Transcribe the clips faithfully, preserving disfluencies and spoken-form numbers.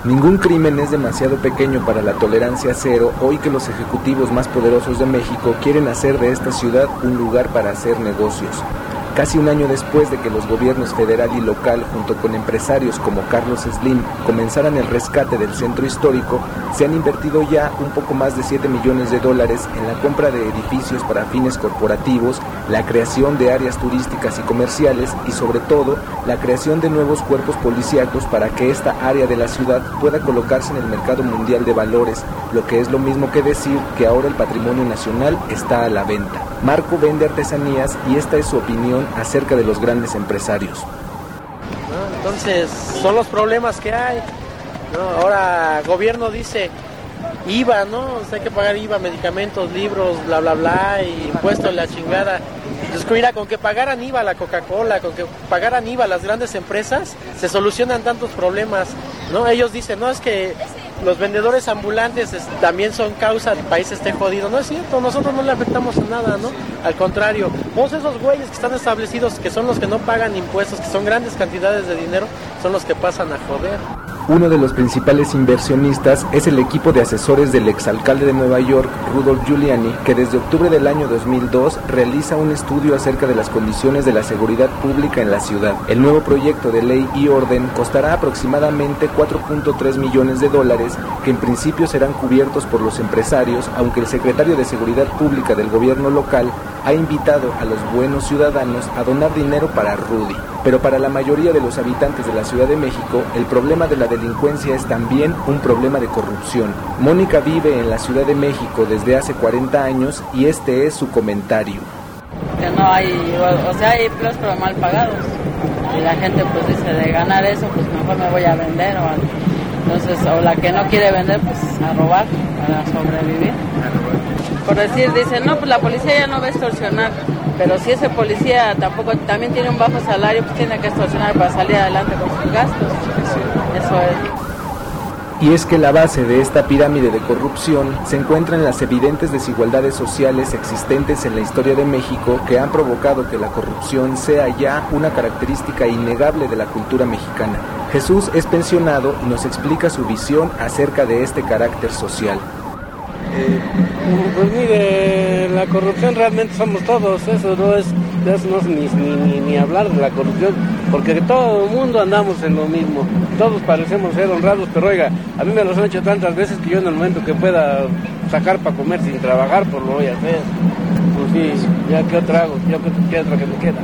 Ningún crimen es demasiado pequeño para la tolerancia cero hoy que los ejecutivos más poderosos de México quieren hacer de esta ciudad un lugar para hacer negocios. Casi un año después de que los gobiernos federal y local, junto con empresarios como Carlos Slim, comenzaran el rescate del centro histórico, se han invertido ya un poco más de siete millones de dólares en la compra de edificios para fines corporativos, la creación de áreas turísticas y comerciales y sobre todo la creación de nuevos cuerpos policíacos para que esta área de la ciudad pueda colocarse en el mercado mundial de valores, lo que es lo mismo que decir que ahora el patrimonio nacional está a la venta. Marco vende artesanías y esta es su opinión acerca de los grandes empresarios. ¿No? Entonces, son los problemas que hay. ¿No? Ahora, el gobierno dice I V A, ¿no? O sea, hay que pagar I V A, medicamentos, libros, bla, bla, bla, y impuestos, la chingada. Entonces, mira, con que pagaran I V A a la Coca-Cola, con que pagaran I V A a las grandes empresas, se solucionan tantos problemas, ¿no? Ellos dicen, no, es que los vendedores ambulantes es, también son causa de que el país esté jodido. No es cierto, nosotros no le afectamos en nada, ¿no? Al contrario, todos esos güeyes que están establecidos, que son los que no pagan impuestos, que son grandes cantidades de dinero, son los que pasan a joder. Uno de los principales inversionistas es el equipo de asesores del exalcalde de Nueva York, Rudolph Giuliani, que desde octubre del año dos mil dos realiza un estudio acerca de las condiciones de la seguridad pública en la ciudad. El nuevo proyecto de ley y orden costará aproximadamente cuatro punto tres millones de dólares, que en principio serán cubiertos por los empresarios, aunque el secretario de Seguridad Pública del gobierno local ha invitado a los buenos ciudadanos a donar dinero para Rudy. Pero para la mayoría de los habitantes de la Ciudad de México, el problema de la delincuencia es también un problema de corrupción. Mónica vive en la Ciudad de México desde hace cuarenta años y este es su comentario. Que no hay, o, o sea, hay empleos pero mal pagados. Y la gente pues dice, de ganar eso, pues mejor me voy a vender. O, entonces, o la que no quiere vender, pues a robar para sobrevivir. Por decir, dicen, no, pues la policía ya no va a extorsionar. Pero si ese policía tampoco también tiene un bajo salario, pues tiene que extorsionar para salir adelante con sus gastos. Eso es. Y es que la base de esta pirámide de corrupción se encuentra en las evidentes desigualdades sociales existentes en la historia de México que han provocado que la corrupción sea ya una característica innegable de la cultura mexicana. Jesús es pensionado y nos explica su visión acerca de este carácter social. Eh, pues mire, la corrupción realmente somos todos, eso no es, eso no es ni, ni, ni hablar de la corrupción, porque todo el mundo andamos en lo mismo, todos parecemos ser honrados, pero oiga, a mí me los han hecho tantas veces que yo en el momento que pueda sacar para comer sin trabajar, pues lo voy a hacer. Pues sí, ya qué otra hago, ya qué otra que me queda.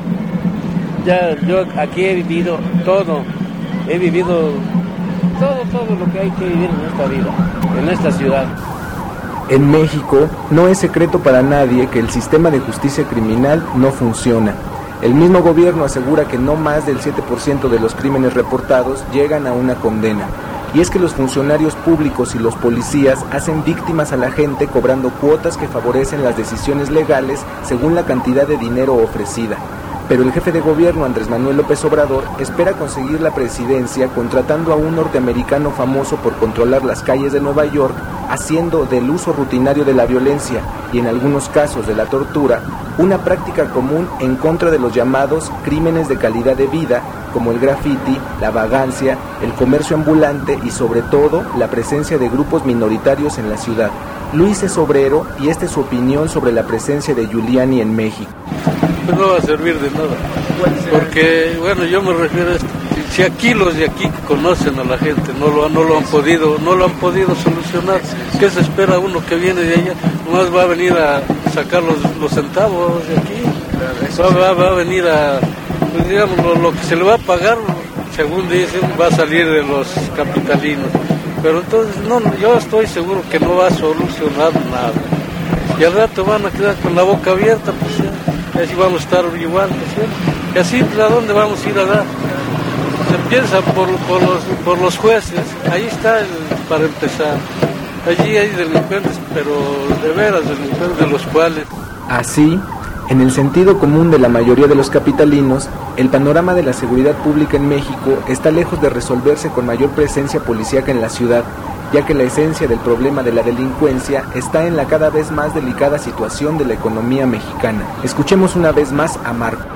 Ya yo aquí he vivido todo, he vivido todo, todo lo que hay que vivir en esta vida, en esta ciudad. En México no es secreto para nadie que el sistema de justicia criminal no funciona. El mismo gobierno asegura que no más del siete por ciento de los crímenes reportados llegan a una condena. Y es que los funcionarios públicos y los policías hacen víctimas a la gente cobrando cuotas que favorecen las decisiones legales según la cantidad de dinero ofrecida. Pero el jefe de gobierno, Andrés Manuel López Obrador, espera conseguir la presidencia contratando a un norteamericano famoso por controlar las calles de Nueva York, haciendo del uso rutinario de la violencia y en algunos casos de la tortura una práctica común en contra de los llamados crímenes de calidad de vida, como el graffiti, la vagancia, el comercio ambulante y sobre todo la presencia de grupos minoritarios en la ciudad. Luis es obrero y esta es su opinión sobre la presencia de Giuliani en México. Pues no va a servir de nada, porque bueno, yo me refiero a esto. Si aquí los de aquí conocen a la gente, no lo, no lo han podido, no lo han podido solucionar, ¿qué se espera uno que viene de allá? Nomás va a venir a sacar los, los centavos de aquí, va, va, va a venir a, pues digamos, lo, lo que se le va a pagar, según dicen, va a salir de los capitalinos. Pero entonces, no, yo estoy seguro que no va a solucionar nada. Y al rato van a quedar con la boca abierta, pues ya, así vamos a estar igual, ¿sí? Y así, ¿a dónde vamos a ir a dar? Se empieza por, por, los, por los jueces, ahí está el, para empezar. Allí hay delincuentes, pero de veras delincuentes, de los cuales... Así, en el sentido común de la mayoría de los capitalinos, el panorama de la seguridad pública en México está lejos de resolverse con mayor presencia policíaca en la ciudad, ya que la esencia del problema de la delincuencia está en la cada vez más delicada situación de la economía mexicana. Escuchemos una vez más a Marco.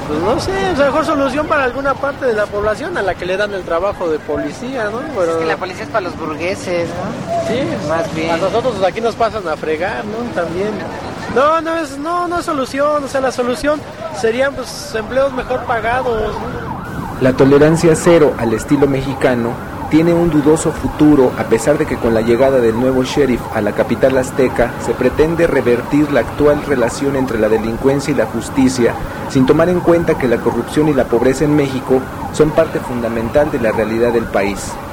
Pues no sé, es mejor solución para alguna parte de la población a la que le dan el trabajo de policía, ¿no? Pero, es que la policía es para los burgueses, ¿no? Sí, más bien. A nosotros aquí nos pasan a fregar, ¿no? También. No, no es, no, no es solución, o sea, la solución serían pues empleos mejor pagados, ¿no? La tolerancia cero al estilo mexicano tiene un dudoso futuro, a pesar de que con la llegada del nuevo sheriff a la capital azteca se pretende revertir la actual relación entre la delincuencia y la justicia, sin tomar en cuenta que la corrupción y la pobreza en México son parte fundamental de la realidad del país.